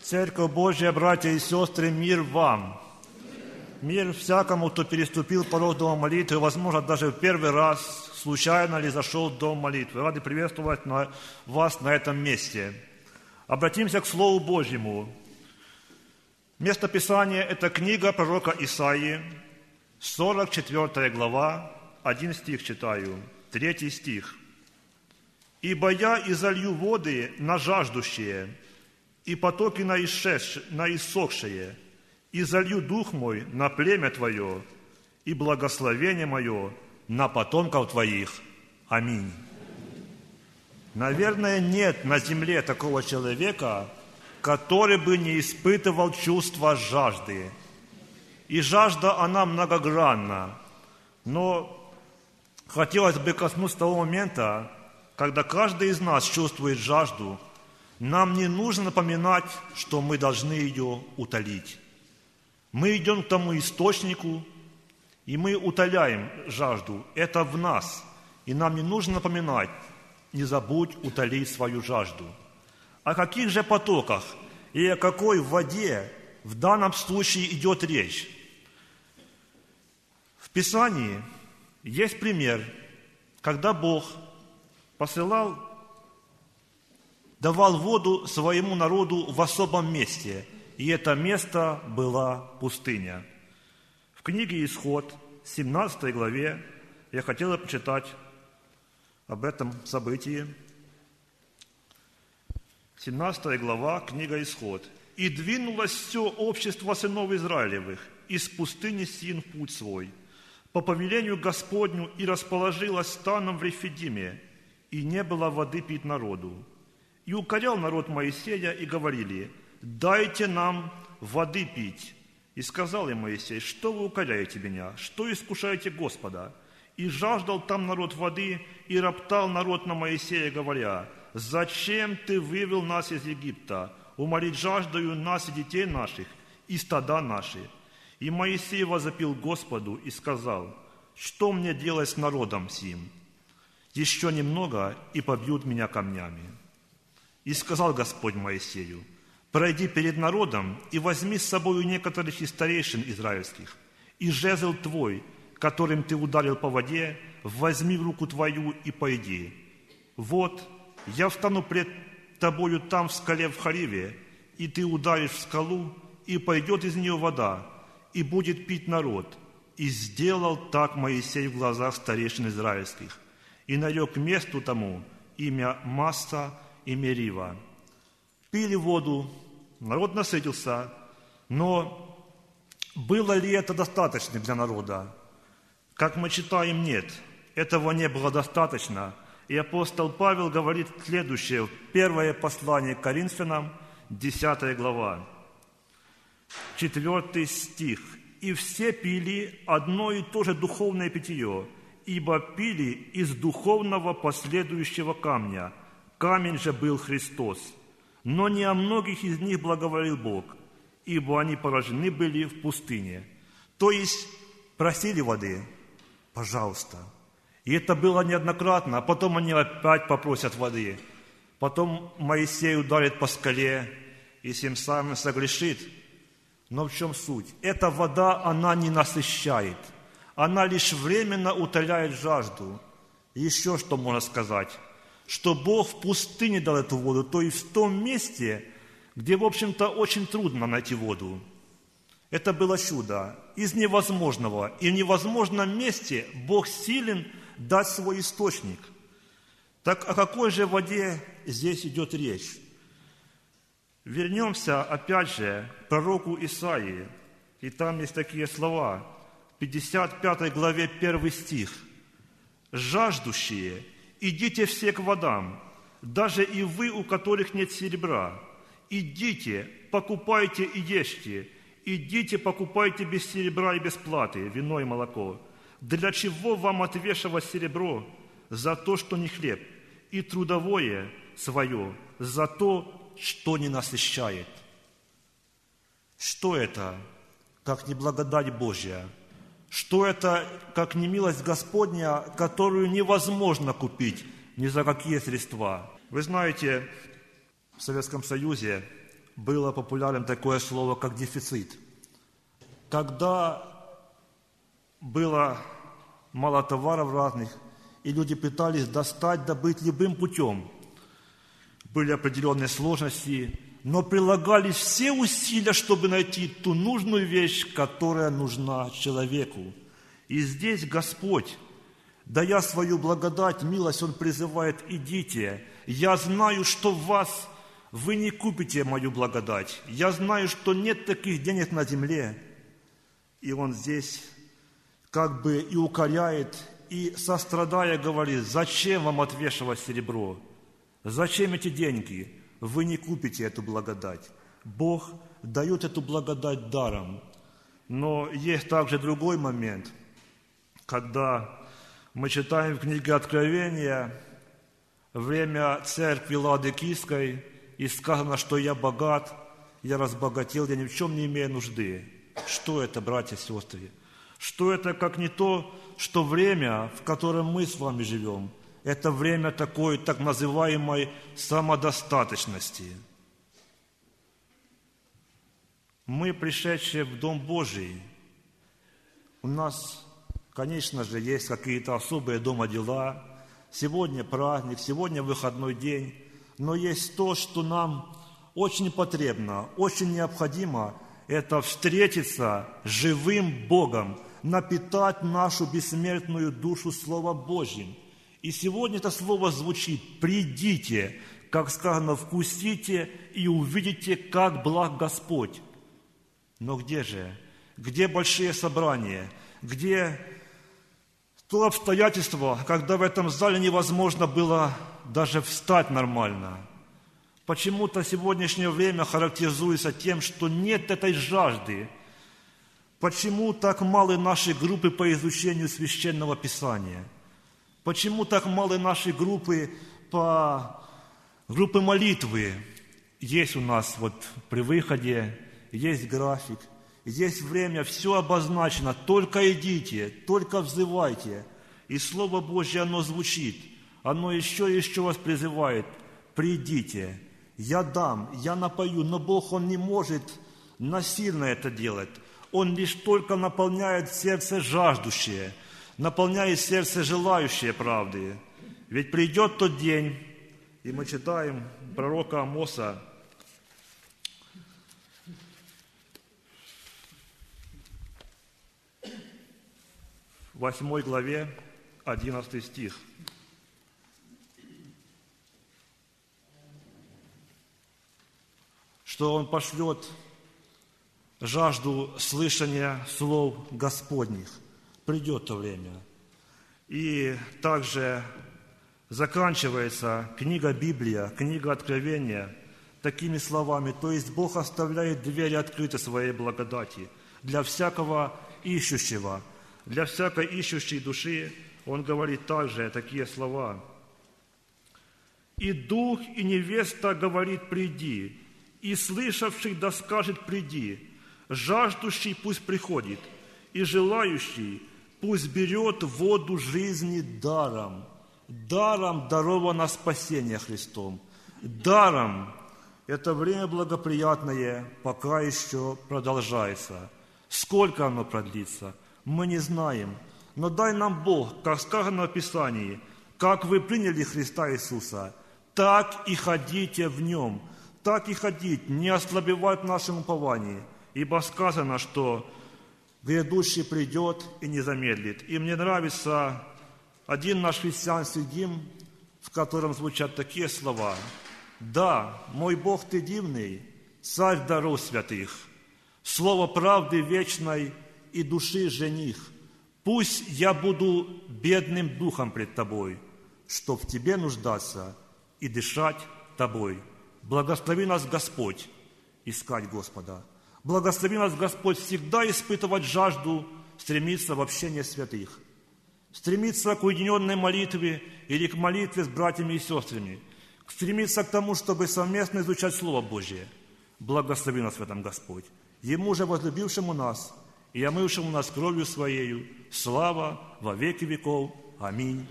Церковь Божья, братья и сестры, мир вам! Мир всякому, кто переступил порог дома молитвы, возможно, даже в первый раз случайно ли зашел в дом молитвы. Рады приветствовать вас на этом месте. Обратимся к Слову Божьему. Место Писания – это книга пророка Исаии, 44 глава, 1 стих читаю, 3 стих. «Ибо я изолью воды на жаждущие, и потоки на иссохшие, и залью дух мой на племя Твое, и благословение мое на потомков Твоих. Аминь». Наверное, нет на земле такого человека, который бы не испытывал чувство жажды. И жажда, она многогранна. Но хотелось бы коснуться того момента, когда каждый из нас чувствует жажду. Нам не нужно напоминать, что мы должны ее утолить. Мы идем к тому источнику, и мы утоляем жажду. Это в нас. И нам не нужно напоминать: не забудь утолить свою жажду. О каких же потоках и о какой воде в данном случае идет речь? В Писании есть пример, когда Бог давал воду своему народу в особом месте, и это место была пустыня. В книге «Исход», 17 главе, я хотел бы почитать об этом событии. 17 глава, книга «Исход». «И двинулось все общество сынов Израилевых из пустыни Син в путь свой, по повелению Господню, и расположилось станом в Рефидиме, и не было воды пить народу. И укорял народ Моисея, и говорили: дайте нам воды пить. И сказал им Моисей: что вы укоряете меня? Что искушаете Господа? И жаждал там народ воды, и роптал народ на Моисея, говоря: зачем ты вывел нас из Египта, уморить жаждою нас и детей наших, и стада наши? И Моисей возопил Господу и сказал: что мне делать с народом сим? Еще немного, и побьют меня камнями. И сказал Господь Моисею: пройди перед народом и возьми с собою некоторых из старейшин израильских, и жезл твой, которым ты ударил по воде, возьми в руку твою и пойди. Вот, я встану пред тобою там в скале в Хариве, и ты ударишь в скалу, и пойдет из нее вода, и будет пить народ. И сделал так Моисей в глазах старейшин израильских, и нарек месту тому имя Масса и Мерива. Пили воду, народ насытился, но было ли это достаточно для народа? Как мы читаем, нет, этого не было достаточно. И апостол Павел говорит следующее, первое послание к Коринфянам, 10 глава, 4 стих. «И все пили одно и то же духовное питье, ибо пили из духовного последующего камня. Камень же был Христос. Но не о многих из них благоволил Бог, ибо они поражены были в пустыне». То есть просили воды, пожалуйста. И это было неоднократно, а потом они опять попросят воды. Потом Моисей ударит по скале и тем самым согрешит. Но в чем суть? Эта вода, она не насыщает. Она лишь временно утоляет жажду. И еще что можно сказать? Что Бог в пустыне дал эту воду, то есть в том месте, где, в общем-то, очень трудно найти воду. Это было чудо из невозможного. И в невозможном месте Бог силен дать свой источник. Так о какой же воде здесь идет речь? Вернемся опять же к пророку Исаии. И там есть такие слова. В 55 главе 1 стих. «Жаждущие, идите все к водам, даже и вы, у которых нет серебра. Идите, покупайте и ешьте. Идите, покупайте без серебра и без платы вино и молоко. Для чего вам отвешивать серебро за то, что не хлеб, и трудовое свое за то, что не насыщает?» Что это, как не благодать Божья? Что это, как не милость Господня, которую невозможно купить ни за какие средства? Вы знаете, в Советском Союзе было популярным такое слово, как дефицит. Когда было мало товаров разных, и люди пытались добыть любым путем, были определенные сложности, но прилагались все усилия, чтобы найти ту нужную вещь, которая нужна человеку. И здесь Господь, дая свою благодать, милость, Он призывает: идите, я знаю, что в вас вы не купите мою благодать. Я знаю, что нет таких денег на земле. И Он здесь как бы и укоряет, и сострадая говорит: зачем вам отвешивать серебро? Зачем эти деньги? Вы не купите эту благодать. Бог дает эту благодать даром. Но есть также другой момент, когда мы читаем в книге Откровения время церкви Ладыкийской, и сказано, что я богат, я разбогател, я ни в чем не имею нужды. Что это, братья и сестры? Что это, как не то, что время, в котором мы с вами живем, это время такой так называемой самодостаточности. Мы, пришедшие в Дом Божий, у нас, конечно же, есть какие-то особые дома дела. Сегодня праздник, сегодня выходной день. Но есть то, что нам очень потребно, очень необходимо, это встретиться с живым Богом, напитать нашу бессмертную душу Словом Божьим. И сегодня это слово звучит: «Придите, как сказано, вкусите и увидите, как благ Господь». Но где же? Где большие собрания? Где то обстоятельство, когда в этом зале невозможно было даже встать нормально? Почему-то сегодняшнее время характеризуется тем, что нет этой жажды. Почему так малы наши группы по изучению Священного Писания? Почему так малы наши группы группы молитвы? Есть у нас при выходе, есть график, есть время, все обозначено. Только идите, только взывайте. И Слово Божье, оно звучит. Оно еще и еще вас призывает: придите, я дам, я напою. Но Бог, Он не может насильно это делать. Он лишь только наполняет сердце жаждущее, наполняет сердце желающее правды. Ведь придет тот день, и мы читаем пророка Амоса, 8 главе, 11 стих. Что Он пошлет жажду слышания слов Господних. Придет то время. И также заканчивается книга Библия, книга Откровения такими словами: то есть Бог оставляет двери открыты своей благодати для всякого ищущего, для всякой ищущей души. Он говорит также такие слова: «И дух, и невеста говорит: приди, и слышавший да скажет: приди, жаждущий пусть приходит, и желающий пусть берет воду жизни даром». Даром даровано спасение Христом. Даром. Это время благоприятное пока еще продолжается. Сколько оно продлится, мы не знаем. Но дай нам Бог, как сказано в Писании: как вы приняли Христа Иисуса, так и ходите в Нем. Так и ходить, не ослабевать в нашем уповании. Ибо сказано, что грядущий придет и не замедлит. И мне нравится один наш христианский гимн, в котором звучат такие слова: «Да, мой Бог, Ты дивный, Царь даров святых, Слово правды вечной и души жених. Пусть я буду бедным духом пред Тобой, чтоб в Тебе нуждаться и дышать Тобой. Благослови нас, Господь, искать Господа. Благослови нас, Господь, всегда испытывать жажду, стремиться в общение святых, стремиться к уединенной молитве или к молитве с братьями и сестрами, стремиться к тому, чтобы совместно изучать Слово Божье. Благослови нас в этом, Господь. Ему же, возлюбившему нас и омывшему нас кровью Своею, слава во веки веков. Аминь.